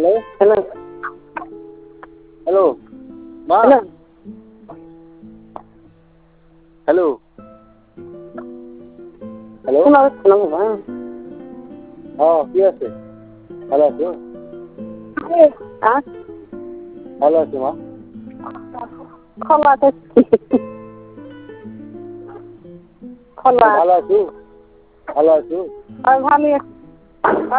hello hello মা hello hello hello শোনা যাচ্ছে না বাবা কি আছে ভালো আছো হ্যাঁ ভালো আছো মা খোলা করছি খোলা ভালো আছো ভালো আছো আমি ভালো